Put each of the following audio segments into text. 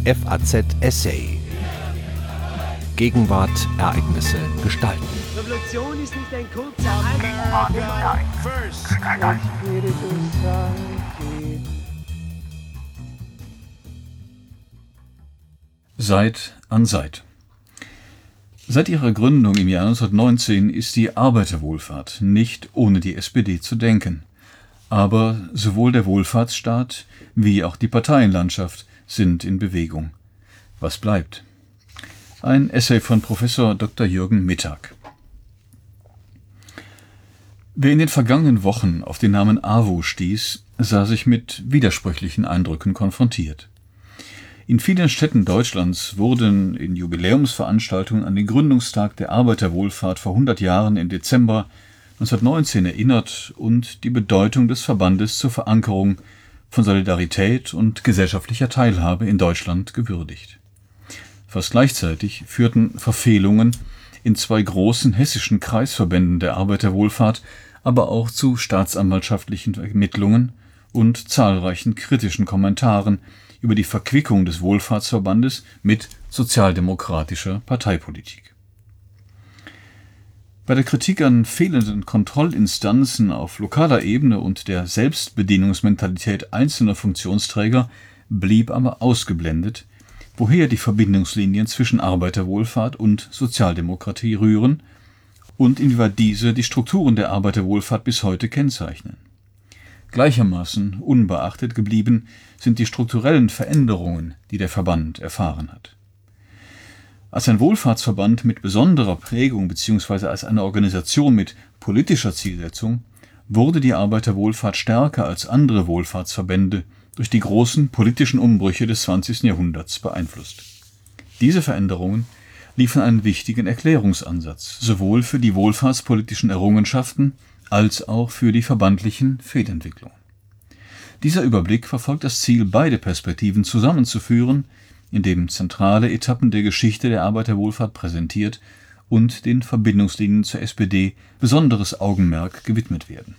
FAZ Essay. Gegenwart, Ereignisse, Gestalten. Revolution ist nicht ein kurzer Seit an Seit. Seit ihrer Gründung im Jahr 1919 ist die Arbeiterwohlfahrt nicht ohne die SPD zu denken. Aber sowohl der Wohlfahrtsstaat wie auch die Parteienlandschaft sind in Bewegung. Was bleibt? Ein Essay von Professor Dr. Jürgen Mittag. Wer in den vergangenen Wochen auf den Namen AWO stieß, sah sich mit widersprüchlichen Eindrücken konfrontiert. In vielen Städten Deutschlands wurden in Jubiläumsveranstaltungen an den Gründungstag der Arbeiterwohlfahrt vor 100 Jahren im Dezember 1919 erinnert und die Bedeutung des Verbandes zur Verankerung von Solidarität und gesellschaftlicher Teilhabe in Deutschland gewürdigt. Fast gleichzeitig führten Verfehlungen in zwei großen hessischen Kreisverbänden der Arbeiterwohlfahrt aber auch zu staatsanwaltschaftlichen Ermittlungen und zahlreichen kritischen Kommentaren über die Verquickung des Wohlfahrtsverbandes mit sozialdemokratischer Parteipolitik. Bei der Kritik an fehlenden Kontrollinstanzen auf lokaler Ebene und der Selbstbedienungsmentalität einzelner Funktionsträger blieb aber ausgeblendet, woher die Verbindungslinien zwischen Arbeiterwohlfahrt und Sozialdemokratie rühren und inwieweit diese die Strukturen der Arbeiterwohlfahrt bis heute kennzeichnen. Gleichermaßen unbeachtet geblieben sind die strukturellen Veränderungen, die der Verband erfahren hat. Als ein Wohlfahrtsverband mit besonderer Prägung bzw. als eine Organisation mit politischer Zielsetzung wurde die Arbeiterwohlfahrt stärker als andere Wohlfahrtsverbände durch die großen politischen Umbrüche des 20. Jahrhunderts beeinflusst. Diese Veränderungen liefern einen wichtigen Erklärungsansatz, sowohl für die wohlfahrtspolitischen Errungenschaften als auch für die verbandlichen Fehlentwicklungen. Dieser Überblick verfolgt das Ziel, beide Perspektiven zusammenzuführen, indem zentrale Etappen der Geschichte der Arbeiterwohlfahrt präsentiert und den Verbindungslinien zur SPD besonderes Augenmerk gewidmet werden.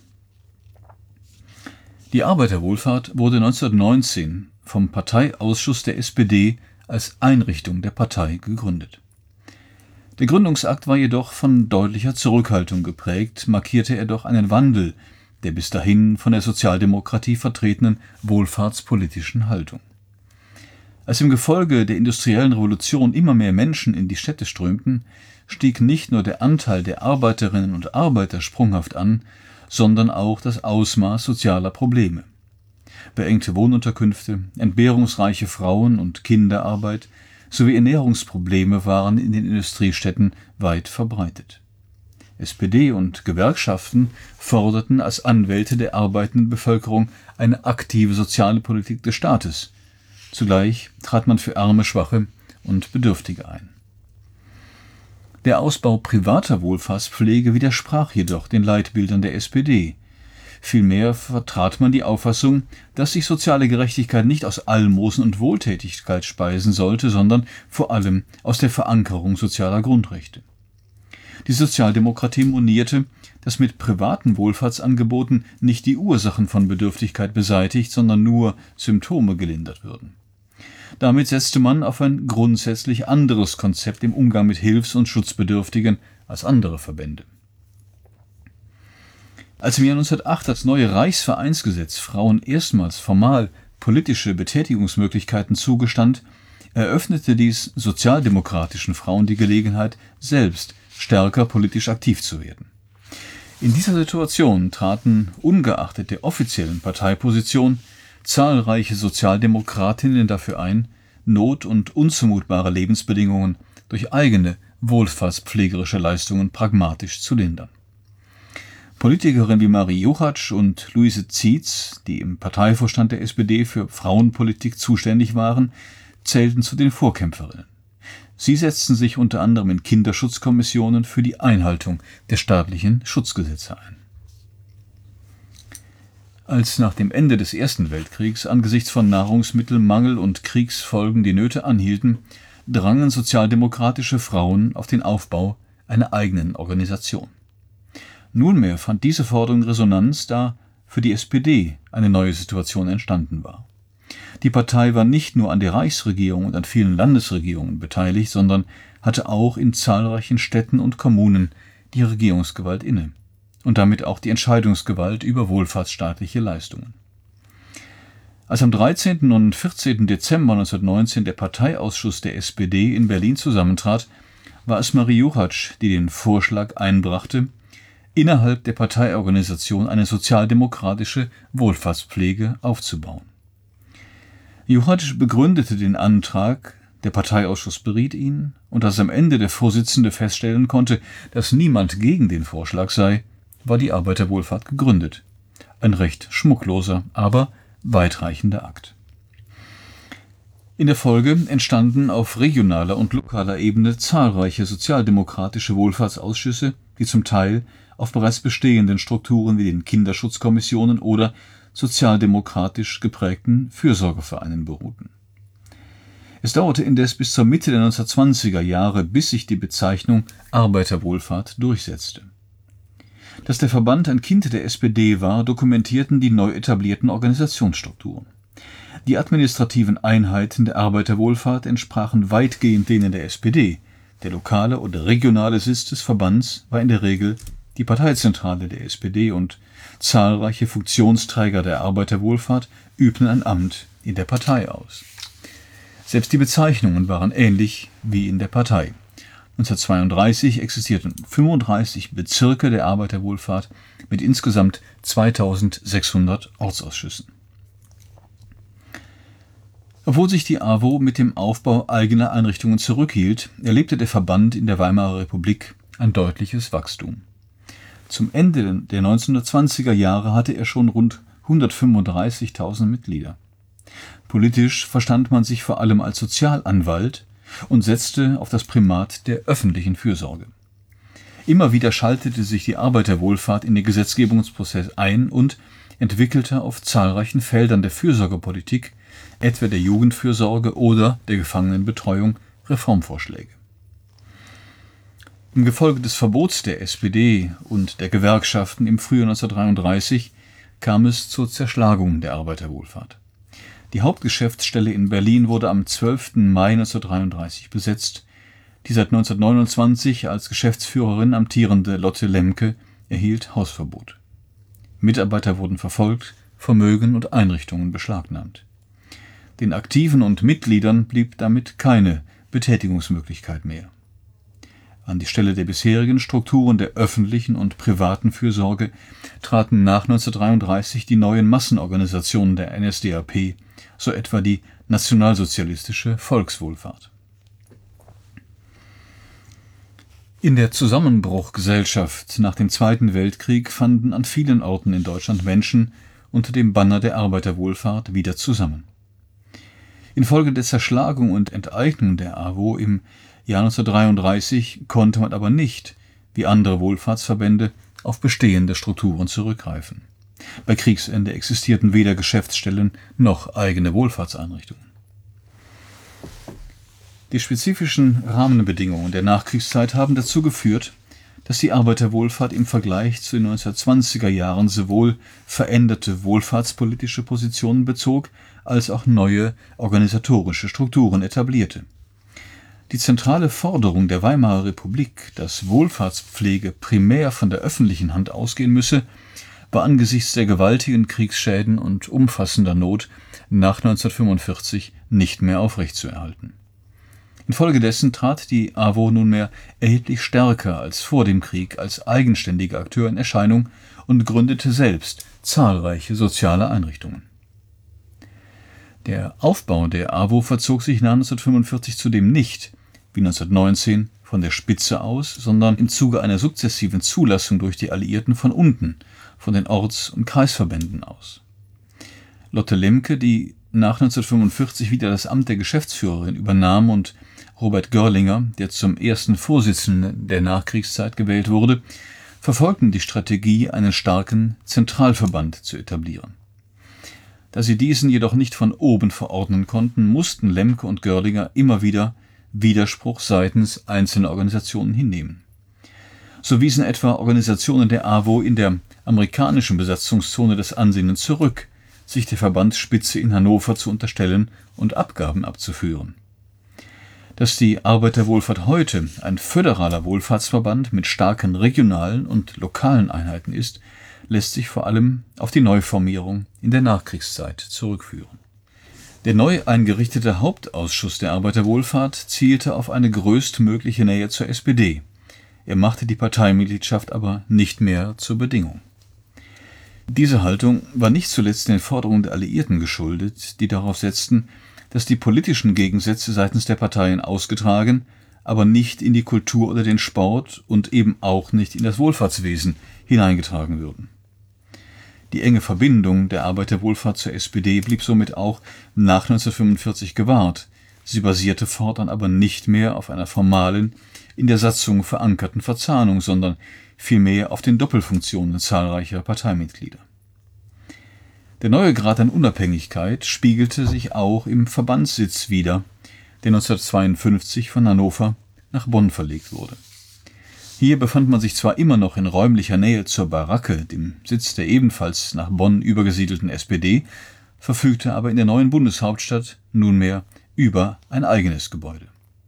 Die Arbeiterwohlfahrt wurde 1919 vom Parteiausschuss der SPD als Einrichtung der Partei gegründet. Der Gründungsakt war jedoch von deutlicher Zurückhaltung geprägt, markierte er doch einen Wandel der bis dahin von der Sozialdemokratie vertretenen wohlfahrtspolitischen Haltung. Als im Gefolge der industriellen Revolution immer mehr Menschen in die Städte strömten, stieg nicht nur der Anteil der Arbeiterinnen und Arbeiter sprunghaft an, sondern auch das Ausmaß sozialer Probleme. Beengte Wohnunterkünfte, entbehrungsreiche Frauen- und Kinderarbeit sowie Ernährungsprobleme waren in den Industriestädten weit verbreitet. SPD und Gewerkschaften forderten als Anwälte der arbeitenden Bevölkerung eine aktive soziale Politik des Staates. Zugleich trat man für Arme, Schwache und Bedürftige ein. Der Ausbau privater Wohlfahrtspflege widersprach jedoch den Leitbildern der SPD. Vielmehr vertrat man die Auffassung, dass sich soziale Gerechtigkeit nicht aus Almosen und Wohltätigkeit speisen sollte, sondern vor allem aus der Verankerung sozialer Grundrechte. Die Sozialdemokratie monierte, dass mit privaten Wohlfahrtsangeboten nicht die Ursachen von Bedürftigkeit beseitigt, sondern nur Symptome gelindert würden. Damit setzte man auf ein grundsätzlich anderes Konzept im Umgang mit Hilfs- und Schutzbedürftigen als andere Verbände. Als im Jahr 1908 das neue Reichsvereinsgesetz Frauen erstmals formal politische Betätigungsmöglichkeiten zugestand, eröffnete dies sozialdemokratischen Frauen die Gelegenheit, selbst stärker politisch aktiv zu werden. In dieser Situation traten, ungeachtet der offiziellen Parteiposition, zahlreiche Sozialdemokratinnen dafür ein, not- und unzumutbare Lebensbedingungen durch eigene wohlfahrtspflegerische Leistungen pragmatisch zu lindern. Politikerinnen wie Marie Juchatsch und Luise Zietz, die im Parteivorstand der SPD für Frauenpolitik zuständig waren, zählten zu den Vorkämpferinnen. Sie setzten sich unter anderem in Kinderschutzkommissionen für die Einhaltung der staatlichen Schutzgesetze ein. Als nach dem Ende des Ersten Weltkriegs angesichts von Nahrungsmittelmangel und Kriegsfolgen die Nöte anhielten, drangen sozialdemokratische Frauen auf den Aufbau einer eigenen Organisation. Nunmehr fand diese Forderung Resonanz, da für die SPD eine neue Situation entstanden war. Die Partei war nicht nur an der Reichsregierung und an vielen Landesregierungen beteiligt, sondern hatte auch in zahlreichen Städten und Kommunen die Regierungsgewalt inne und damit auch die Entscheidungsgewalt über wohlfahrtsstaatliche Leistungen. Als am 13. und 14. Dezember 1919 der Parteiausschuss der SPD in Berlin zusammentrat, war es Marie Juchatsch, die den Vorschlag einbrachte, innerhalb der Parteiorganisation eine sozialdemokratische Wohlfahrtspflege aufzubauen. Juchatsch begründete den Antrag, der Parteiausschuss beriet ihn, und als am Ende der Vorsitzende feststellen konnte, dass niemand gegen den Vorschlag sei, war die Arbeiterwohlfahrt gegründet. Ein recht schmuckloser, aber weitreichender Akt. In der Folge entstanden auf regionaler und lokaler Ebene zahlreiche sozialdemokratische Wohlfahrtsausschüsse, die zum Teil auf bereits bestehenden Strukturen wie den Kinderschutzkommissionen oder sozialdemokratisch geprägten Fürsorgevereinen beruhten. Es dauerte indes bis zur Mitte der 1920er Jahre, bis sich die Bezeichnung Arbeiterwohlfahrt durchsetzte. Dass der Verband ein Kind der SPD war, dokumentierten die neu etablierten Organisationsstrukturen. Die administrativen Einheiten der Arbeiterwohlfahrt entsprachen weitgehend denen der SPD. Der lokale oder regionale Sitz des Verbands war in der Regel die Parteizentrale der SPD und zahlreiche Funktionsträger der Arbeiterwohlfahrt übten ein Amt in der Partei aus. Selbst die Bezeichnungen waren ähnlich wie in der Partei. 1932 existierten 35 Bezirke der Arbeiterwohlfahrt mit insgesamt 2600 Ortsausschüssen. Obwohl sich die AWO mit dem Aufbau eigener Einrichtungen zurückhielt, erlebte der Verband in der Weimarer Republik ein deutliches Wachstum. Zum Ende der 1920er Jahre hatte er schon rund 135.000 Mitglieder. Politisch verstand man sich vor allem als Sozialanwalt und setzte auf das Primat der öffentlichen Fürsorge. Immer wieder schaltete sich die Arbeiterwohlfahrt in den Gesetzgebungsprozess ein und entwickelte auf zahlreichen Feldern der Fürsorgepolitik, etwa der Jugendfürsorge oder der Gefangenenbetreuung, Reformvorschläge. Im Gefolge des Verbots der SPD und der Gewerkschaften im Frühjahr 1933 kam es zur Zerschlagung der Arbeiterwohlfahrt. Die Hauptgeschäftsstelle in Berlin wurde am 12. Mai 1933 besetzt. Die seit 1929 als Geschäftsführerin amtierende Lotte Lemke erhielt Hausverbot. Mitarbeiter wurden verfolgt, Vermögen und Einrichtungen beschlagnahmt. Den Aktiven und Mitgliedern blieb damit keine Betätigungsmöglichkeit mehr. An die Stelle der bisherigen Strukturen der öffentlichen und privaten Fürsorge traten nach 1933 die neuen Massenorganisationen der NSDAP, so etwa die Nationalsozialistische Volkswohlfahrt. In der Zusammenbruchgesellschaft nach dem Zweiten Weltkrieg fanden an vielen Orten in Deutschland Menschen unter dem Banner der Arbeiterwohlfahrt wieder zusammen. Infolge der Zerschlagung und Enteignung der AWO im Jahr 1933 konnte man aber nicht, wie andere Wohlfahrtsverbände, auf bestehende Strukturen zurückgreifen. Bei Kriegsende existierten weder Geschäftsstellen noch eigene Wohlfahrtseinrichtungen. Die spezifischen Rahmenbedingungen der Nachkriegszeit haben dazu geführt, dass die Arbeiterwohlfahrt im Vergleich zu den 1920er Jahren sowohl veränderte wohlfahrtspolitische Positionen bezog, als auch neue organisatorische Strukturen etablierte. Die zentrale Forderung der Weimarer Republik, dass Wohlfahrtspflege primär von der öffentlichen Hand ausgehen müsse, war angesichts der gewaltigen Kriegsschäden und umfassender Not nach 1945 nicht mehr aufrechtzuerhalten. Infolgedessen trat die AWO nunmehr erheblich stärker als vor dem Krieg als eigenständiger Akteur in Erscheinung und gründete selbst zahlreiche soziale Einrichtungen. Der Aufbau der AWO verzog sich nach 1945 zudem nicht, wie 1919, von der Spitze aus, sondern im Zuge einer sukzessiven Zulassung durch die Alliierten von unten, von den Orts- und Kreisverbänden aus. Lotte Lemke, die nach 1945 wieder das Amt der Geschäftsführerin übernahm, und Robert Görlinger, der zum ersten Vorsitzenden der Nachkriegszeit gewählt wurde, verfolgten die Strategie, einen starken Zentralverband zu etablieren. Da sie diesen jedoch nicht von oben verordnen konnten, mussten Lemke und Görlinger immer wieder Widerspruch seitens einzelner Organisationen hinnehmen. So wiesen etwa Organisationen der AWO in der amerikanischen Besatzungszone das Ansinnen zurück, sich der Verbandsspitze in Hannover zu unterstellen und Abgaben abzuführen. Dass die Arbeiterwohlfahrt heute ein föderaler Wohlfahrtsverband mit starken regionalen und lokalen Einheiten ist, lässt sich vor allem auf die Neuformierung in der Nachkriegszeit zurückführen. Der neu eingerichtete Hauptausschuss der Arbeiterwohlfahrt zielte auf eine größtmögliche Nähe zur SPD. Er machte die Parteimitgliedschaft aber nicht mehr zur Bedingung. Diese Haltung war nicht zuletzt den Forderungen der Alliierten geschuldet, die darauf setzten, dass die politischen Gegensätze seitens der Parteien ausgetragen, aber nicht in die Kultur oder den Sport und eben auch nicht in das Wohlfahrtswesen hineingetragen würden. Die enge Verbindung der Arbeiterwohlfahrt zur SPD blieb somit auch nach 1945 gewahrt. Sie basierte fortan aber nicht mehr auf einer formalen, in der Satzung verankerten Verzahnung, sondern vielmehr auf den Doppelfunktionen zahlreicher Parteimitglieder. Der neue Grad an Unabhängigkeit spiegelte sich auch im Verbandssitz wider, der 1952 von Hannover nach Bonn verlegt wurde. Hier befand man sich zwar immer noch in räumlicher Nähe zur Baracke, dem Sitz der ebenfalls nach Bonn übergesiedelten SPD, verfügte aber in der neuen Bundeshauptstadt nunmehr über ein eigenes Gebäude.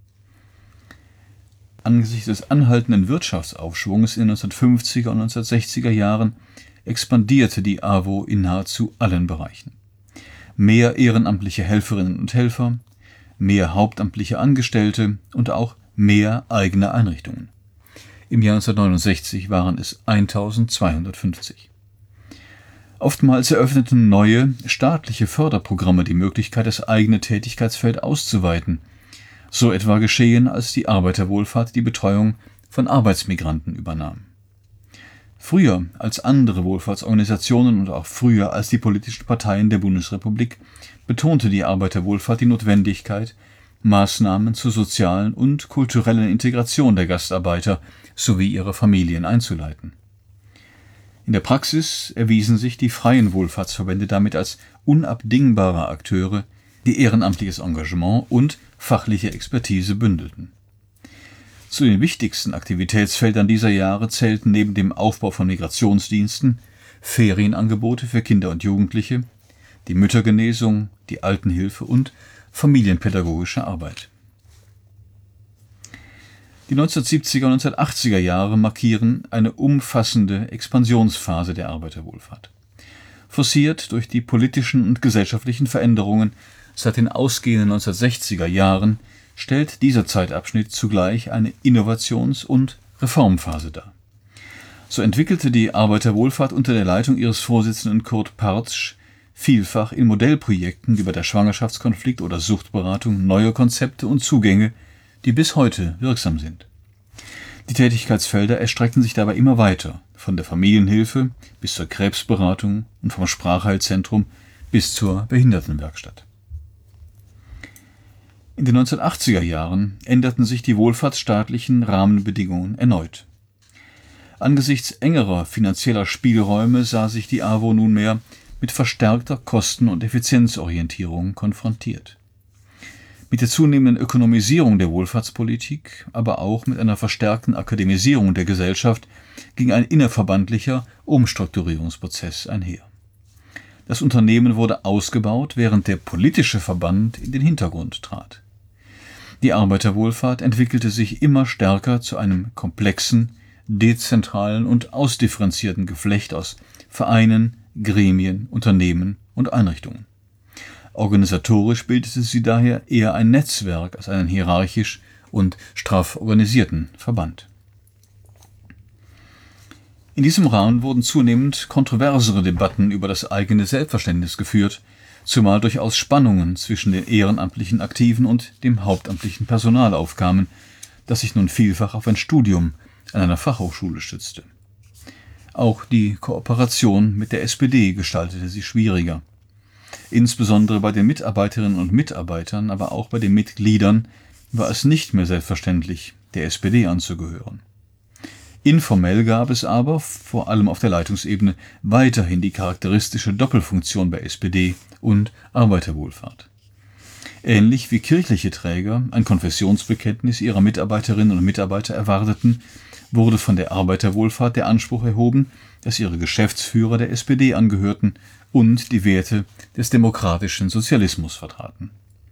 Angesichts des anhaltenden Wirtschaftsaufschwungs in den 1950er und 1960er Jahren expandierte die AWO in nahezu allen Bereichen. Mehr ehrenamtliche Helferinnen und Helfer, mehr hauptamtliche Angestellte und auch mehr eigene Einrichtungen. Im Jahr 1969 waren es 1250. Oftmals eröffneten neue staatliche Förderprogramme die Möglichkeit, das eigene Tätigkeitsfeld auszuweiten. So etwa geschehen, als die Arbeiterwohlfahrt die Betreuung von Arbeitsmigranten übernahm. Früher als andere Wohlfahrtsorganisationen und auch früher als die politischen Parteien der Bundesrepublik betonte die Arbeiterwohlfahrt die Notwendigkeit, Maßnahmen zur sozialen und kulturellen Integration der Gastarbeiter sowie ihrer Familien einzuleiten. In der Praxis erwiesen sich die freien Wohlfahrtsverbände damit als unabdingbare Akteure, die ehrenamtliches Engagement und fachliche Expertise bündelten. Zu den wichtigsten Aktivitätsfeldern dieser Jahre zählten neben dem Aufbau von Migrationsdiensten Ferienangebote für Kinder und Jugendliche, die Müttergenesung, die Altenhilfe und familienpädagogische Arbeit. Die 1970er und 1980er Jahre markieren eine umfassende Expansionsphase der Arbeiterwohlfahrt. Forciert durch die politischen und gesellschaftlichen Veränderungen seit den ausgehenden 1960er Jahren stellt dieser Zeitabschnitt zugleich eine Innovations- und Reformphase dar. So entwickelte die Arbeiterwohlfahrt unter der Leitung ihres Vorsitzenden Kurt Partsch vielfach in Modellprojekten wie bei der Schwangerschaftskonflikt- oder Suchtberatung neue Konzepte und Zugänge, die bis heute wirksam sind. Die Tätigkeitsfelder erstrecken sich dabei immer weiter, von der Familienhilfe bis zur Krebsberatung und vom Sprachheilzentrum bis zur Behindertenwerkstatt. In den 1980er Jahren änderten sich die wohlfahrtsstaatlichen Rahmenbedingungen erneut. Angesichts engerer finanzieller Spielräume sah sich die AWO nunmehr mit verstärkter Kosten- und Effizienzorientierung konfrontiert. Mit der zunehmenden Ökonomisierung der Wohlfahrtspolitik, aber auch mit einer verstärkten Akademisierung der Gesellschaft ging ein innerverbandlicher Umstrukturierungsprozess einher. Das Unternehmen wurde ausgebaut, während der politische Verband in den Hintergrund trat. Die Arbeiterwohlfahrt entwickelte sich immer stärker zu einem komplexen, dezentralen und ausdifferenzierten Geflecht aus Vereinen, Gremien, Unternehmen und Einrichtungen. Organisatorisch bildete sie daher eher ein Netzwerk als einen hierarchisch und straff organisierten Verband. In diesem Rahmen wurden zunehmend kontroversere Debatten über das eigene Selbstverständnis geführt, zumal durchaus Spannungen zwischen den ehrenamtlichen Aktiven und dem hauptamtlichen Personal aufkamen, das sich nun vielfach auf ein Studium an einer Fachhochschule stützte. Auch die Kooperation mit der SPD gestaltete sich schwieriger. Insbesondere bei den Mitarbeiterinnen und Mitarbeitern, aber auch bei den Mitgliedern war es nicht mehr selbstverständlich, der SPD anzugehören. Informell gab es aber, vor allem auf der Leitungsebene, weiterhin die charakteristische Doppelfunktion bei SPD und Arbeiterwohlfahrt. Ähnlich wie kirchliche Träger ein Konfessionsbekenntnis ihrer Mitarbeiterinnen und Mitarbeiter erwarteten, wurde von der Arbeiterwohlfahrt der Anspruch erhoben, dass ihre Geschäftsführer der SPD angehörten und die Werte des demokratischen Sozialismus vertraten.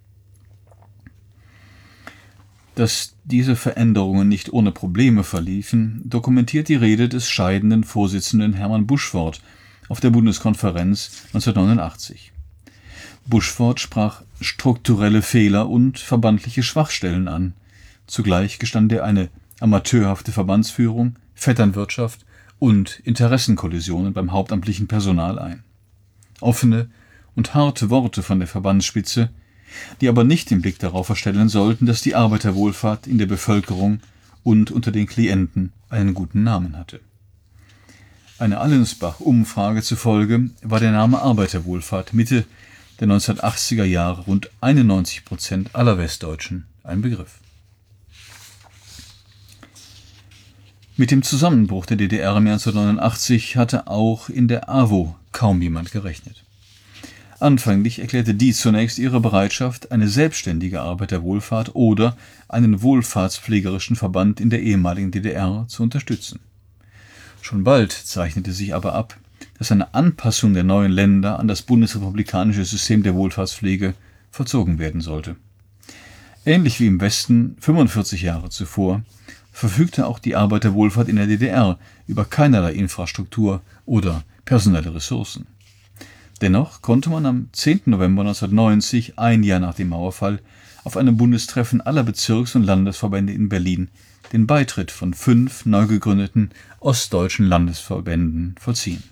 Dass diese Veränderungen nicht ohne Probleme verliefen, dokumentiert die Rede des scheidenden Vorsitzenden Hermann Buschwort auf der Bundeskonferenz 1989. Buschwort sprach strukturelle Fehler und verbandliche Schwachstellen an. Zugleich gestand er eine amateurhafte Verbandsführung, Vetternwirtschaft und Interessenkollisionen beim hauptamtlichen Personal ein. Offene und harte Worte von der Verbandsspitze, die aber nicht den Blick darauf verstellen sollten, dass die Arbeiterwohlfahrt in der Bevölkerung und unter den Klienten einen guten Namen hatte. Einer Allensbach-Umfrage zufolge war der Name Arbeiterwohlfahrt Mitte der 1980er Jahre rund 91% aller Westdeutschen ein Begriff. Mit dem Zusammenbruch der DDR im Jahr 1989 hatte auch in der AWO kaum jemand gerechnet. Anfänglich erklärte die zunächst ihre Bereitschaft, eine selbstständige Arbeiterwohlfahrt oder einen wohlfahrtspflegerischen Verband in der ehemaligen DDR zu unterstützen. Schon bald zeichnete sich aber ab, dass eine Anpassung der neuen Länder an das bundesrepublikanische System der Wohlfahrtspflege vollzogen werden sollte. Ähnlich wie im Westen 45 Jahre zuvor verfügte auch die Arbeiterwohlfahrt in der DDR über keinerlei Infrastruktur oder personelle Ressourcen. Dennoch konnte man am 10. November 1990, ein Jahr nach dem Mauerfall, auf einem Bundestreffen aller Bezirks- und Landesverbände in Berlin den Beitritt von 5 neu gegründeten ostdeutschen Landesverbänden vollziehen.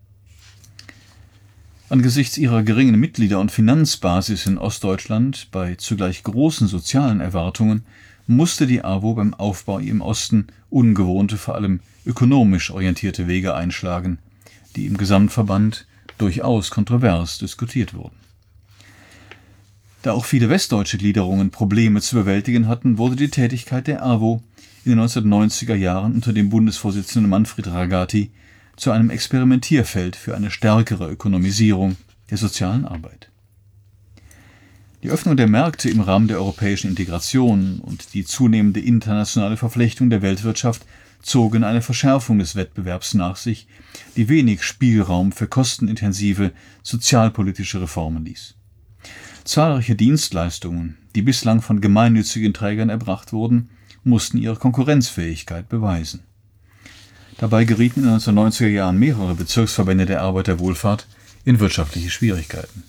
Angesichts ihrer geringen Mitglieder- und Finanzbasis in Ostdeutschland, bei zugleich großen sozialen Erwartungen, musste die AWO beim Aufbau im Osten ungewohnte, vor allem ökonomisch orientierte Wege einschlagen, die im Gesamtverband durchaus kontrovers diskutiert wurden. Da auch viele westdeutsche Gliederungen Probleme zu bewältigen hatten, wurde die Tätigkeit der AWO in den 1990er Jahren unter dem Bundesvorsitzenden Manfred Ragati zu einem Experimentierfeld für eine stärkere Ökonomisierung der sozialen Arbeit. Die Öffnung der Märkte im Rahmen der europäischen Integration und die zunehmende internationale Verflechtung der Weltwirtschaft zogen eine Verschärfung des Wettbewerbs nach sich, die wenig Spielraum für kostenintensive sozialpolitische Reformen ließ. Zahlreiche Dienstleistungen, die bislang von gemeinnützigen Trägern erbracht wurden, mussten ihre Konkurrenzfähigkeit beweisen. Dabei gerieten in den 1990er Jahren mehrere Bezirksverbände der Arbeiterwohlfahrt in wirtschaftliche Schwierigkeiten.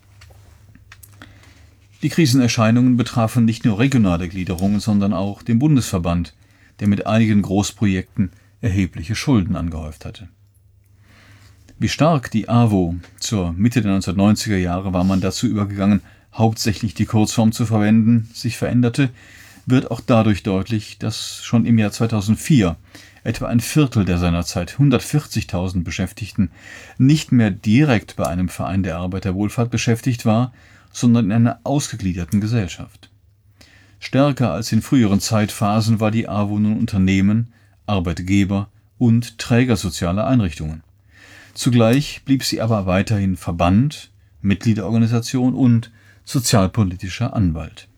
Die Krisenerscheinungen betrafen nicht nur regionale Gliederungen, sondern auch den Bundesverband, der mit einigen Großprojekten erhebliche Schulden angehäuft hatte. Wie stark die AWO zur Mitte der 1990er Jahre war man dazu übergegangen, hauptsächlich die Kurzform zu verwenden, sich veränderte, wird auch dadurch deutlich, dass schon im Jahr 2004 etwa ein Viertel der seinerzeit 140.000 Beschäftigten nicht mehr direkt bei einem Verein der Arbeiterwohlfahrt beschäftigt war, sondern in einer ausgegliederten Gesellschaft. Stärker als in früheren Zeitphasen war die AWO nun Unternehmen, Arbeitgeber und Träger sozialer Einrichtungen. Zugleich blieb sie aber weiterhin Verband, Mitgliederorganisation und sozialpolitischer Anwalt.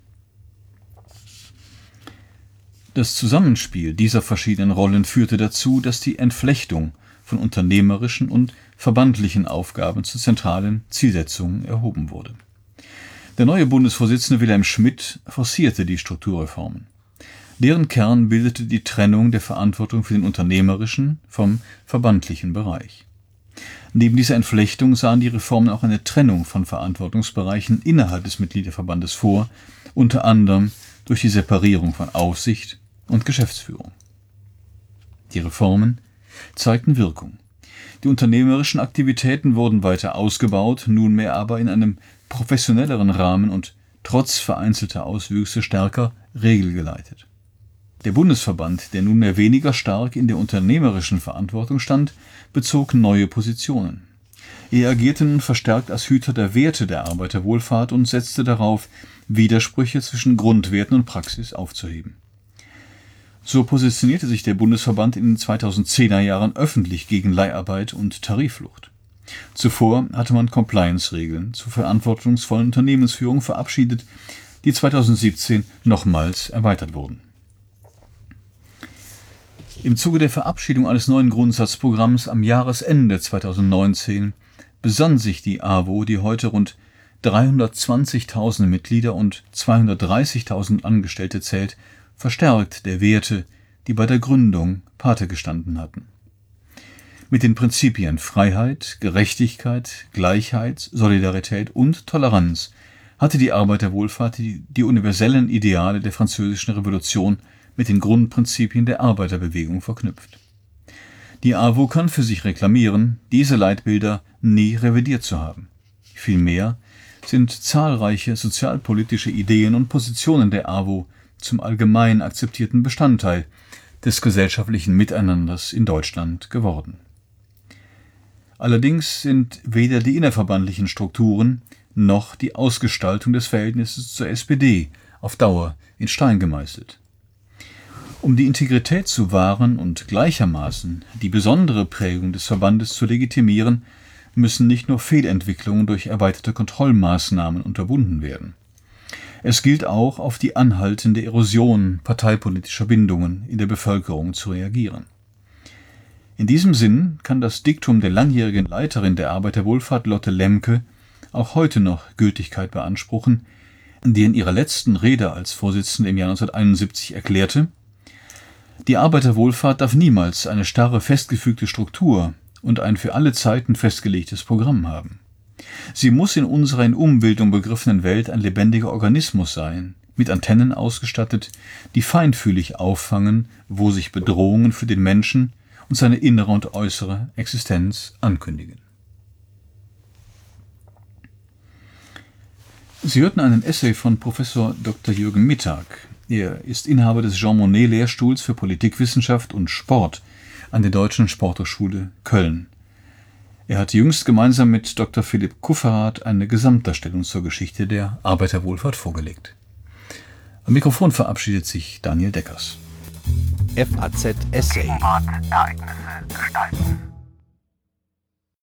Das Zusammenspiel dieser verschiedenen Rollen führte dazu, dass die Entflechtung von unternehmerischen und verbandlichen Aufgaben zu zentralen Zielsetzungen erhoben wurde. Der neue Bundesvorsitzende Wilhelm Schmidt forcierte die Strukturreformen. Deren Kern bildete die Trennung der Verantwortung für den unternehmerischen vom verbandlichen Bereich. Neben dieser Entflechtung sahen die Reformen auch eine Trennung von Verantwortungsbereichen innerhalb des Mitgliederverbandes vor, unter anderem durch die Separierung von Aufsicht und Geschäftsführung. Die Reformen zeigten Wirkung. Die unternehmerischen Aktivitäten wurden weiter ausgebaut, nunmehr aber in einem professionelleren Rahmen und trotz vereinzelter Auswüchse stärker regelgeleitet. Der Bundesverband, der nunmehr weniger stark in der unternehmerischen Verantwortung stand, bezog neue Positionen. Er agierte nun verstärkt als Hüter der Werte der Arbeiterwohlfahrt und setzte darauf, Widersprüche zwischen Grundwerten und Praxis aufzuheben. So positionierte sich der Bundesverband in den 2010er Jahren öffentlich gegen Leiharbeit und Tarifflucht. Zuvor hatte man Compliance-Regeln zur verantwortungsvollen Unternehmensführung verabschiedet, die 2017 nochmals erweitert wurden. Im Zuge der Verabschiedung eines neuen Grundsatzprogramms am Jahresende 2019 besann sich die AWO, die heute rund 320.000 Mitglieder und 230.000 Angestellte zählt, verstärkt der Werte, die bei der Gründung Pate gestanden hatten. Mit den Prinzipien Freiheit, Gerechtigkeit, Gleichheit, Solidarität und Toleranz hatte die Arbeiterwohlfahrt die universellen Ideale der Französischen Revolution mit den Grundprinzipien der Arbeiterbewegung verknüpft. Die AWO kann für sich reklamieren, diese Leitbilder nie revidiert zu haben. Vielmehr sind zahlreiche sozialpolitische Ideen und Positionen der AWO zum allgemein akzeptierten Bestandteil des gesellschaftlichen Miteinanders in Deutschland geworden. Allerdings sind weder die innerverbandlichen Strukturen noch die Ausgestaltung des Verhältnisses zur SPD auf Dauer in Stein gemeißelt. Um die Integrität zu wahren und gleichermaßen die besondere Prägung des Verbandes zu legitimieren, müssen nicht nur Fehlentwicklungen durch erweiterte Kontrollmaßnahmen unterbunden werden. Es gilt auch, auf die anhaltende Erosion parteipolitischer Bindungen in der Bevölkerung zu reagieren. In diesem Sinn kann das Diktum der langjährigen Leiterin der Arbeiterwohlfahrt Lotte Lemke auch heute noch Gültigkeit beanspruchen, die in ihrer letzten Rede als Vorsitzende im Jahr 1971 erklärte: Die Arbeiterwohlfahrt darf niemals eine starre, festgefügte Struktur und ein für alle Zeiten festgelegtes Programm haben. Sie muss in unserer in Umbildung begriffenen Welt ein lebendiger Organismus sein, mit Antennen ausgestattet, die feinfühlig auffangen, wo sich Bedrohungen für den Menschen und seine innere und äußere Existenz ankündigen. Sie hörten einen Essay von Professor Dr. Jürgen Mittag. Er ist Inhaber des Jean-Monnet-Lehrstuhls für Politikwissenschaft und Sport an der Deutschen Sporthochschule Köln. Er hat jüngst gemeinsam mit Dr. Philipp Kufferath eine Gesamtdarstellung zur Geschichte der Arbeiterwohlfahrt vorgelegt. Am Mikrofon verabschiedet sich Daniel Deckers. FAZ Essay. Gegenwart, Ereignisse gestalten.